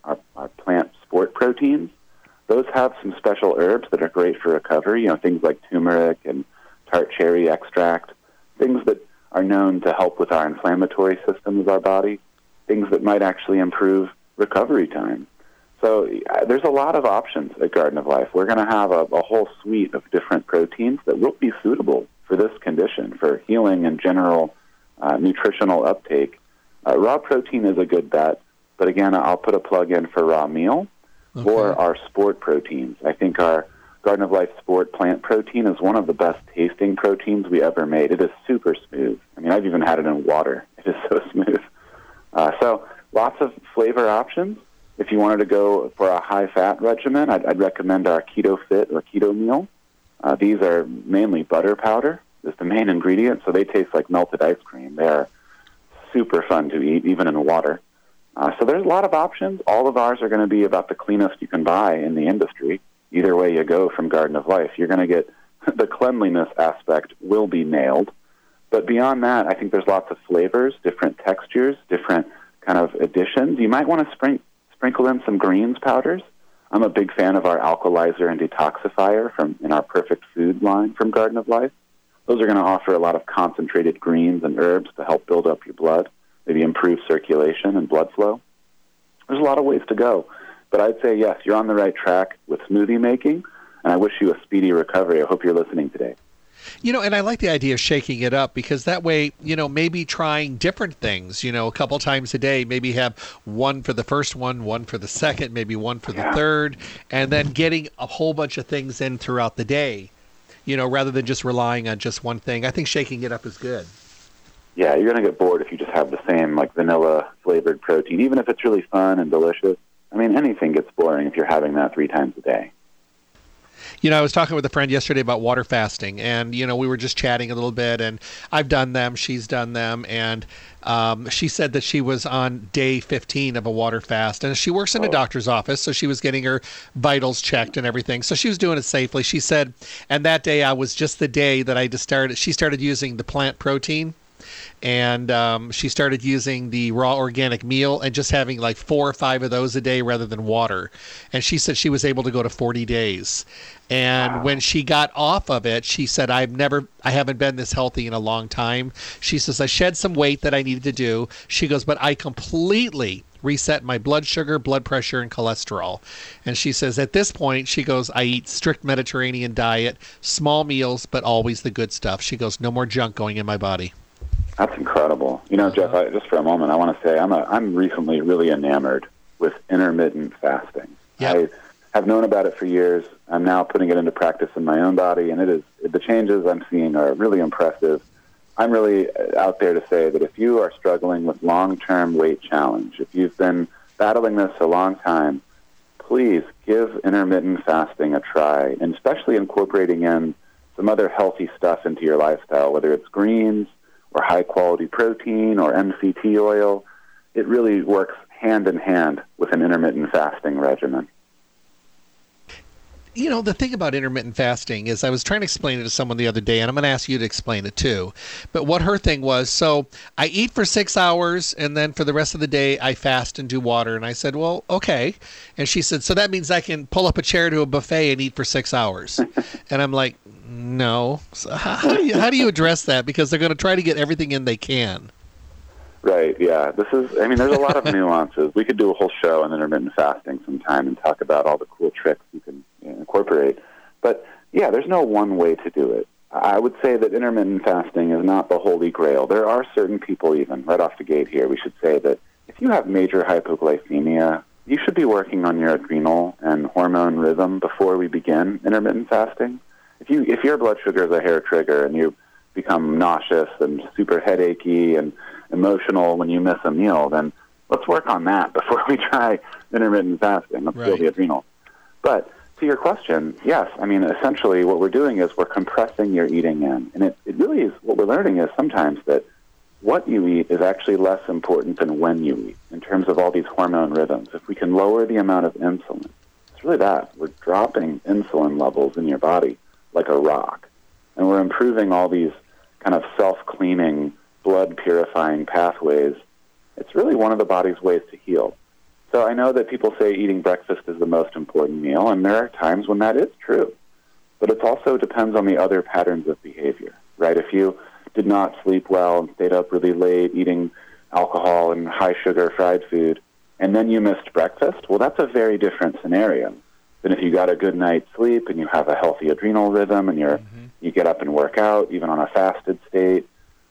B: plant sport proteins. Those have some special herbs that are great for recovery, things like turmeric and tart cherry extract, things that are known to help with our inflammatory system of our body, things that might actually improve recovery time. So there's a lot of options at Garden of Life. We're going to have a whole suite of different proteins that will be suitable for this condition, for healing and general nutritional uptake. Raw protein is a good bet, but again, I'll put a plug in for raw meal or our sport proteins. I think our Garden of Life sport plant protein is one of the best tasting proteins we ever made. It is super smooth. I mean, I've even had it in water. It is so smooth. So lots of flavor options. If you wanted to go for a high-fat regimen, I'd recommend our Keto Fit or Keto Meal. These are mainly butter powder is the main ingredient, so they taste like melted ice cream. They are super fun to eat, even in water. So there's a lot of options. All of ours are going to be about the cleanest you can buy in the industry. Either way you go from Garden of Life, you're going to get the cleanliness aspect will be nailed. But beyond that, I think there's lots of flavors, different textures, different kind of additions. You might want to sprinkle in some greens powders. I'm a big fan of our alkalizer and detoxifier in our Perfect Food line from Garden of Life. Those are going to offer a lot of concentrated greens and herbs to help build up your blood, maybe improve circulation and blood flow. There's a lot of ways to go. But I'd say, yes, you're on the right track with smoothie making, and I wish you a speedy recovery. I hope you're listening today.
A: And I like the idea of shaking it up because that way, maybe trying different things, a couple times a day, maybe have one for the first one for the second, maybe one for the third, and then getting a whole bunch of things in throughout the day, rather than just relying on just one thing. I think shaking it up is good.
B: Yeah, you're going to get bored if you just have the same vanilla flavored protein, even if it's really fun and delicious. I mean, anything gets boring if you're having that 3 times a day.
A: I was talking with a friend yesterday about water fasting, and, we were just chatting a little bit, and I've done them, she's done them, and she said that she was on day 15 of a water fast, and she works in a doctor's office, so she was getting her vitals checked and everything, so she was doing it safely. She said, and that day was just the day that she started using the plant protein, and she started using the raw organic meal and just having 4 or 5 of those a day rather than water. And she said she was able to go to 40 days. And when she got off of it, she said, I haven't been this healthy in a long time. She says, I shed some weight that I needed to do. She goes, but I completely reset my blood sugar, blood pressure, and cholesterol. And she says, at this point, she goes, I eat strict Mediterranean diet, small meals, but always the good stuff. She goes, no more junk going in my body.
B: That's incredible. You know, Jeff, just for a moment, I want to say I'm recently really enamored with intermittent fasting.
A: Yeah.
B: I have known about it for years. I'm now putting it into practice in my own body, and the changes I'm seeing are really impressive. I'm really out there to say that if you are struggling with long-term weight challenge, if you've been battling this a long time, please give intermittent fasting a try, and especially incorporating in some other healthy stuff into your lifestyle, whether it's greens or high-quality protein or MCT oil. It really works hand in hand with an intermittent fasting regimen.
A: You know, the thing about intermittent fasting is I was trying to explain it to someone the other day, and I'm going to ask you to explain it too. But what her thing was, so I eat for 6 hours, and then for the rest of the day, I fast and do water. And I said, well, okay. And she said, so that means I can pull up a chair to a buffet and eat for 6 hours. And I'm like, no. So how do you address that? Because they're going to try to get everything in they can.
B: Right, yeah. There's a lot of nuances. We could do a whole show on intermittent fasting sometime and talk about all the cool tricks you can incorporate. But, yeah, there's no one way to do it. I would say that intermittent fasting is not the holy grail. There are certain people, even right off the gate here, we should say that if you have major hypoglycemia, you should be working on your adrenal and hormone rhythm before we begin intermittent fasting. If your blood sugar is a hair trigger and you become nauseous and super headachy and emotional when you miss a meal, then let's work on that before we try intermittent fasting. Let's kill the adrenal. But to your question, yes, essentially what we're doing is we're compressing your eating in. And it really is, what we're learning is sometimes that what you eat is actually less important than when you eat in terms of all these hormone rhythms. If we can lower the amount of insulin, it's really that. We're dropping insulin levels in your body like a rock. And we're improving all these kind of self-cleaning, blood-purifying pathways. It's really one of the body's ways to heal. So I know that people say eating breakfast is the most important meal, and there are times when that is true. But it also depends on the other patterns of behavior, right? If you did not sleep well and stayed up really late eating alcohol and high-sugar fried food, and then you missed breakfast, well, that's a very different scenario than if you got a good night's sleep and you have a healthy adrenal rhythm and you get up and work out, even on a fasted state.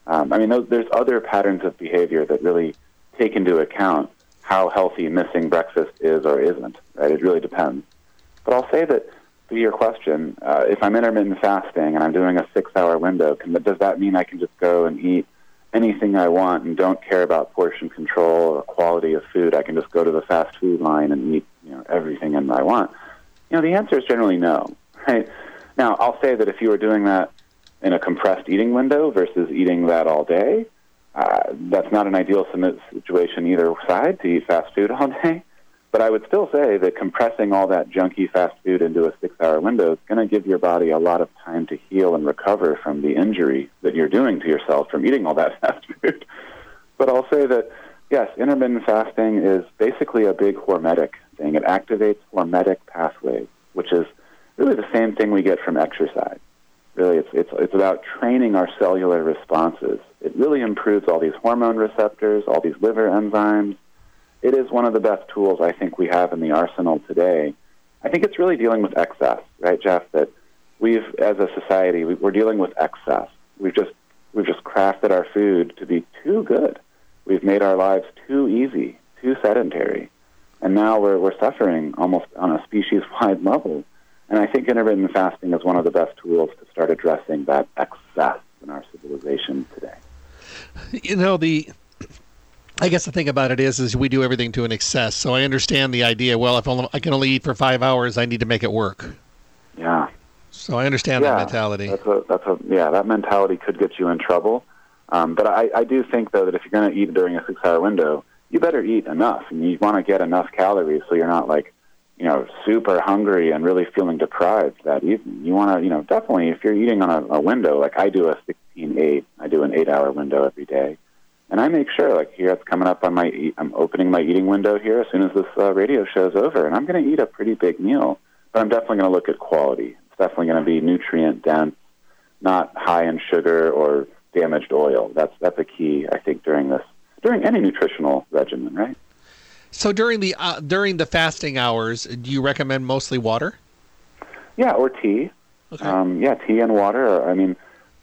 B: There's other patterns of behavior that really take into account how healthy missing breakfast is or isn't, right? It really depends. But I'll say that, to your question, if I'm intermittent fasting and I'm doing a 6-hour window, does that mean I can just go and eat anything I want and don't care about portion control or quality of food? I can just go to the fast food line and eat everything I want? The answer is generally no, right? Now, I'll say that if you were doing that in a compressed eating window versus eating that all day, that's not an ideal situation either side to eat fast food all day. But I would still say that compressing all that junky fast food into a 6-hour window is going to give your body a lot of time to heal and recover from the injury that you're doing to yourself from eating all that fast food. But I'll say that, yes, intermittent fasting is basically a big hormetic thing. It activates hormetic pathways, which is really the same thing we get from exercise. Really, it's about training our cellular responses. It really improves all these hormone receptors, all these liver enzymes. It is one of the best tools I think we have in the arsenal today. I think it's really dealing with excess, right, Jeff? That as a society, we're dealing with excess. We've just crafted our food to be too good. We've made our lives too easy, too sedentary, and now we're suffering almost on a species-wide level. And I think intermittent fasting is one of the best tools to start addressing that excess in our civilization today.
A: I guess the thing about it is we do everything to an excess. So I understand the idea. Well, if I can only eat for 5 hours, I need to make it work.
B: Yeah.
A: So I understand that mentality.
B: That mentality could get you in trouble. But I do think, though, that if you're going to eat during a 6-hour window, you better eat enough, and you want to get enough calories so you're not super hungry and really feeling deprived that evening. You want to, definitely, if you're eating on a window, like I do a 16-8, I do an 8-hour window every day. And I make sure, here it's coming up on I'm opening my eating window here as soon as this radio show's over, and I'm going to eat a pretty big meal. But I'm definitely going to look at quality. It's definitely going to be nutrient-dense, not high in sugar or damaged oil. That's a key, I think, during any nutritional regimen, right?
A: So during the fasting hours, do you recommend mostly water?
B: Yeah, or tea. Okay. Tea and water.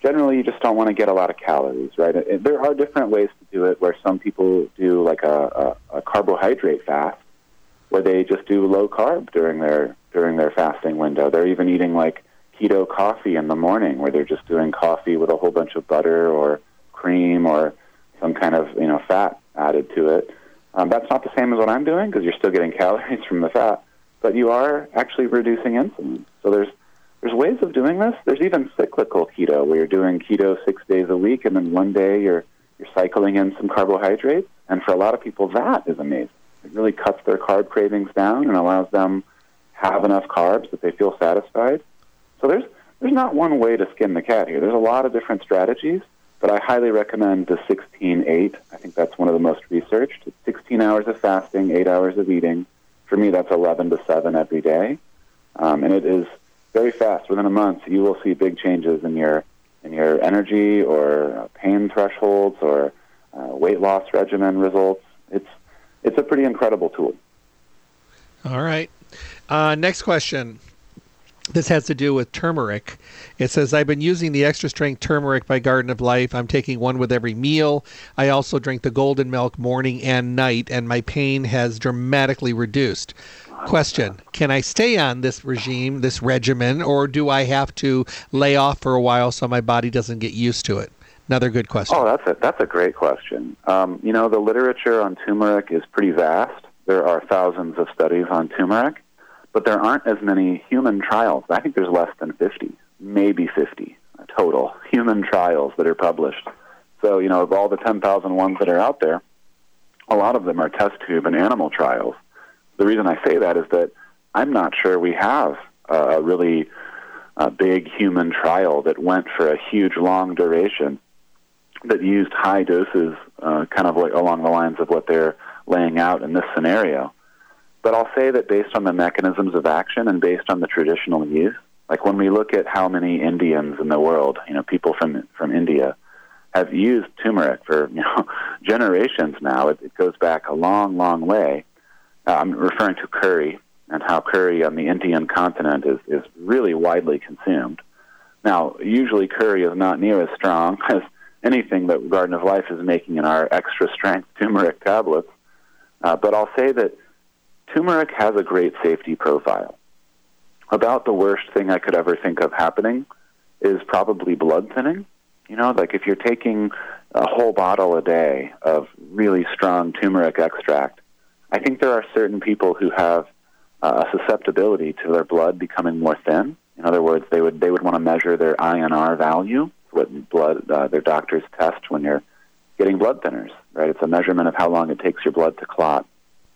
B: generally you just don't want to get a lot of calories, right? There are different ways to do it where some people do like a carbohydrate fast where they just do low carb during their fasting window. They're even eating like keto coffee in the morning where they're just doing coffee with a whole bunch of butter or cream or some kind of fat added to it. That's not the same as what I'm doing because you're still getting calories from the fat, but you are actually reducing insulin. So there's ways of doing this. There's even cyclical keto where you're doing keto 6 days a week and then one day you're cycling in some carbohydrates. And for a lot of people, that is amazing. It really cuts their carb cravings down and allows them have enough carbs that they feel satisfied. So there's not one way to skin the cat here. There's a lot of different strategies, but I highly recommend the 16-8. I think that's one of the most researched. It's 16 hours of fasting, 8 hours of eating. For me, that's 11 to 7 every day. And it is very fast. Within a month, you will see big changes in your energy or pain thresholds or weight loss regimen results. It's a pretty incredible tool.
A: All right. Next question. This has to do with turmeric. It says, I've been using the extra strength turmeric by Garden of Life. I'm taking one with every meal. I also drink the golden milk morning and night, and my pain has dramatically reduced. Question, can I stay on this regimen, or do I have to lay off for a while so my body doesn't get used to it? Another good question.
B: Oh, that's a great question. The literature on turmeric is pretty vast. There are thousands of studies on turmeric, but there aren't as many human trials. I think there's less than 50, maybe 50 total human trials that are published. So, of all the 10,000 ones that are out there, a lot of them are test tube and animal trials. The reason I say that is that I'm not sure we have a really big human trial that went for a huge, long duration that used high doses, kind of like along the lines of what they're laying out in this scenario. But I'll say that based on the mechanisms of action and based on the traditional use, like when we look at how many Indians in the world, people from India, have used turmeric for generations now. It goes back a long, long way. I'm referring to curry and how curry on the Indian continent is really widely consumed. Now, usually curry is not near as strong as anything that Garden of Life is making in our extra-strength turmeric tablets. But I'll say that turmeric has a great safety profile. About the worst thing I could ever think of happening is probably blood thinning. Like if you're taking a whole bottle a day of really strong turmeric extract, I think there are certain people who have a susceptibility to their blood becoming more thin. In other words, they would want to measure their INR value, what their doctors test when you're getting blood thinners, right? It's a measurement of how long it takes your blood to clot.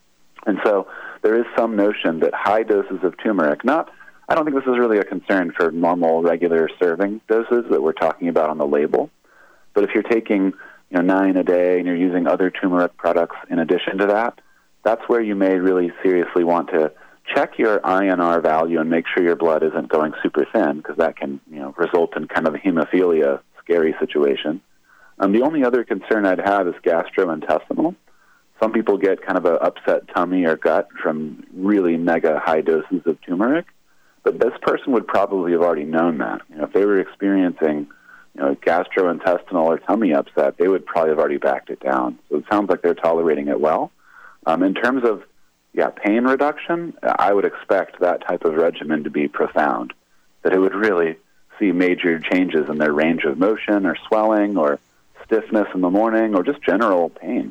B: And so there is some notion that high doses of turmeric, I don't think this is really a concern for normal, regular serving doses that we're talking about on the label. But if you're taking 9 a day and you're using other turmeric products in addition to that, that's where you may really seriously want to check your INR value and make sure your blood isn't going super thin, because that can result in kind of a hemophilia, scary situation. The only other concern I'd have is gastrointestinal. Some people get kind of an upset tummy or gut from really mega high doses of turmeric, but this person would probably have already known that. If they were experiencing gastrointestinal or tummy upset, they would probably have already backed it down. So it sounds like they're tolerating it well. In terms of pain reduction, I would expect that type of regimen to be profound, that it would really see major changes in their range of motion or swelling or stiffness in the morning or just general pain.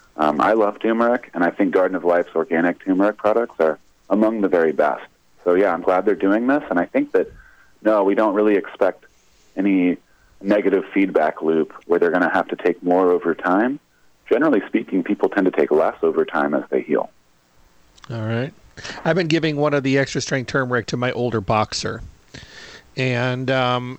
B: I love turmeric, and I think Garden of Life's organic turmeric products are among the very best. So, I'm glad they're doing this, and I think that, no, we don't really expect any negative feedback loop where they're going to have to take more over time. Generally speaking, people tend to take less over time as they heal.
A: All right. I've been giving one of the extra strength turmeric to my older boxer, and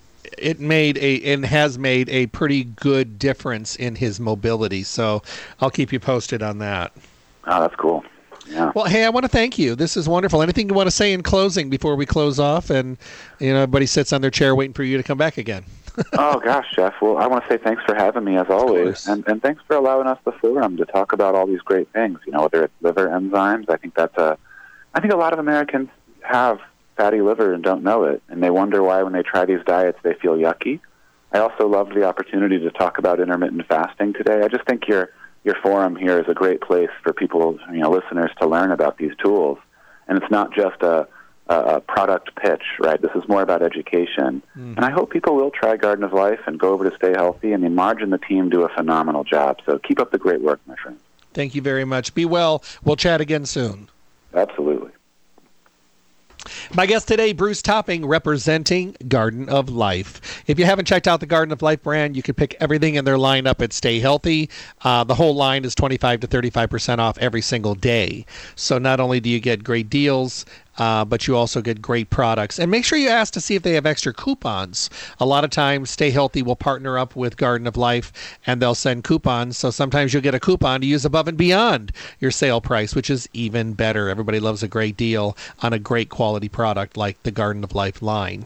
A: it has made a pretty good difference in his mobility. So I'll keep you posted on that.
B: Oh, that's cool. Yeah.
A: Well, hey, I want to thank you. This is wonderful. Anything you want to say in closing before we close off and everybody sits on their chair waiting for you to come back again?
B: Oh, gosh, Jeff. Well, I want to say thanks for having me, as always. And thanks for allowing us the forum to talk about all these great things, whether it's liver enzymes. I think a lot of Americans have fatty liver and don't know it, and they wonder why when they try these diets they feel yucky. I also loved the opportunity to talk about intermittent fasting today. I just think your forum here is a great place for people, listeners, to learn about these tools. And it's not just a product pitch, right? This is more about education. Mm-hmm. And I hope people will try Garden of Life and go over to Stay Healthy. And Marge and the team do a phenomenal job. So keep up the great work, my friend.
A: Thank you very much. Be well. We'll chat again soon.
B: Absolutely.
A: My guest today, Bruce Topping, representing Garden of Life. If you haven't checked out the Garden of Life brand, you can pick everything in their lineup at Stay Healthy. The whole line is 25 to 35% off every single day. So not only do you get great deals, but you also get great products. And make sure you ask to see if they have extra coupons. A lot of times, Stay Healthy will partner up with Garden of Life, and they'll send coupons. So sometimes you'll get a coupon to use above and beyond your sale price, which is even better. Everybody loves a great deal on a great quality product like the Garden of Life line.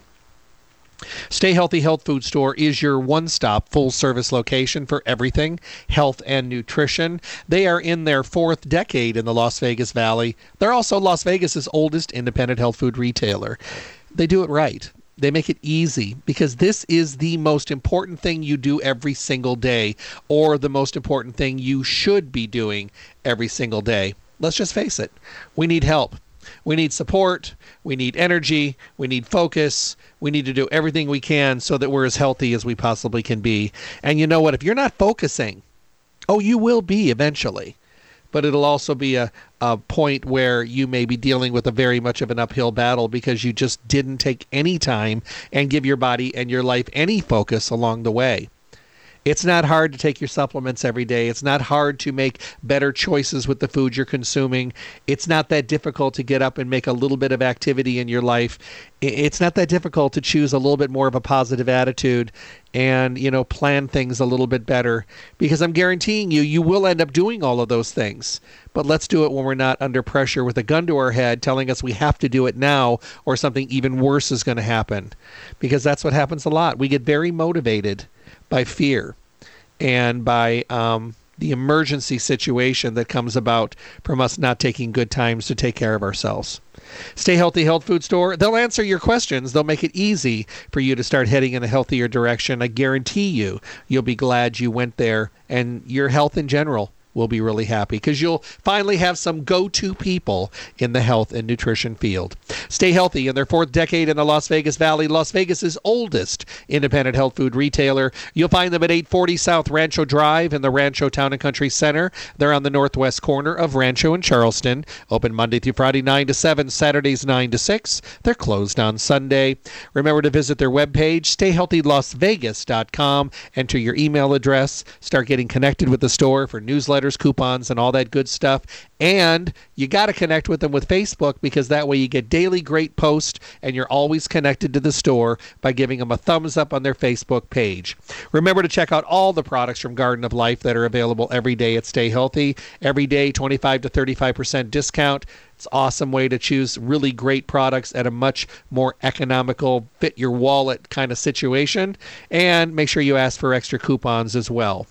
A: Stay Healthy Health Food Store is your one-stop full-service location for everything health and nutrition. They are in their 4th decade in the Las Vegas Valley. They're also Las Vegas's oldest independent health food retailer. They do it right. They make it easy because this is the most important thing you do every single day, or the most important thing you should be doing every single day. Let's just face it. We need help. We need support, we need energy, we need focus, we need to do everything we can so that we're as healthy as we possibly can be. And you know what? If you're not focusing, you will be eventually. But it'll also be a point where you may be dealing with a very much of an uphill battle because you just didn't take any time and give your body and your life any focus along the way. It's not hard to take your supplements every day. It's not hard to make better choices with the food you're consuming. It's not that difficult to get up and make a little bit of activity in your life. It's not that difficult to choose a little bit more of a positive attitude and, plan things a little bit better, because I'm guaranteeing you will end up doing all of those things. But let's do it when we're not under pressure with a gun to our head telling us we have to do it now or something even worse is going to happen, because that's what happens a lot. We get very motivated by fear and by the emergency situation that comes about from us not taking good times to take care of ourselves. Stay Healthy Health Food Store. They'll answer your questions. They'll make it easy for you to start heading in a healthier direction. I guarantee you'll be glad you went there, and your health in general will be really happy because you'll finally have some go-to people in the health and nutrition field. Stay Healthy in their 4th decade in the Las Vegas Valley, Las Vegas's oldest independent health food retailer. You'll find them at 840 South Rancho Drive in the Rancho Town and Country Center. They're on the northwest corner of Rancho and Charleston. Open Monday through Friday 9 to 7, Saturdays 9 to 6. They're closed on Sunday. Remember to visit their webpage, stayhealthylasvegas.com. Enter your email address. Start getting connected with the store for newsletters, coupons, and all that good stuff. And you got to connect with them with Facebook, because that way you get daily great posts and you're always connected to the store by giving them a thumbs up on their Facebook page. Remember to check out all the products from Garden of Life that are available every day at Stay Healthy. Every day, 25 to 35% discount. It's an awesome way to choose really great products at a much more economical, fit your wallet kind of situation. And make sure you ask for extra coupons as well.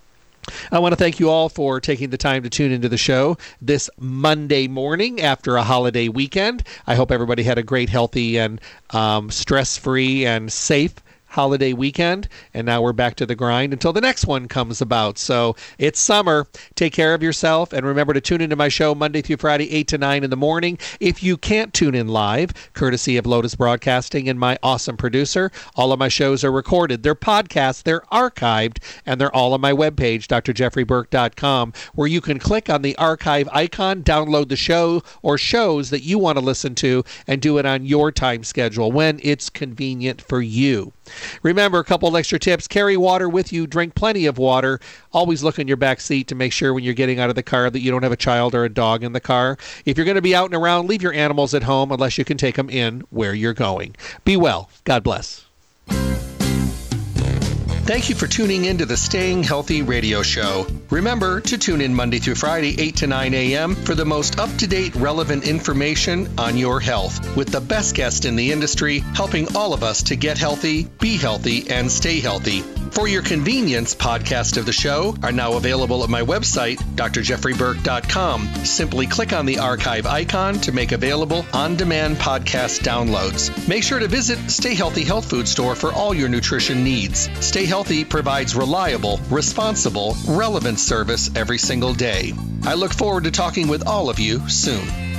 A: I want to thank you all for taking the time to tune into the show this Monday morning after a holiday weekend. I hope everybody had a great, healthy, and stress-free and safe holiday weekend, and now we're back to the grind until the next one comes about. So it's summer. Take care of yourself, and remember to tune into my show Monday through Friday, 8 to 9 in the morning. If you can't tune in live, courtesy of Lotus Broadcasting and my awesome producer, all of my shows are recorded. They're podcasts, they're archived, and they're all on my webpage, drjeffreyburke.com, where you can click on the archive icon, download the show or shows that you want to listen to, and do it on your time schedule when it's convenient for you. Remember, a couple extra tips. Carry water with you. Drink plenty of water. Always look in your back seat to make sure when you're getting out of the car that you don't have a child or a dog in the car. If you're going to be out and around, leave your animals at home unless you can take them in where you're going. Be well. God bless. Thank you for tuning in to the Staying Healthy Radio Show. Remember to tune in Monday through Friday, 8 to 9 a.m. for the most up-to-date, relevant information on your health with the best guest in the industry, helping all of us to get healthy, be healthy, and stay healthy. For your convenience, podcasts of the show are now available at my website, drjeffreyburke.com. Simply click on the archive icon to make available on-demand podcast downloads. Make sure to visit Stay Healthy Health Food Store for all your nutrition needs. Stay Healthy provides reliable, responsible, relevant service every single day. I look forward to talking with all of you soon.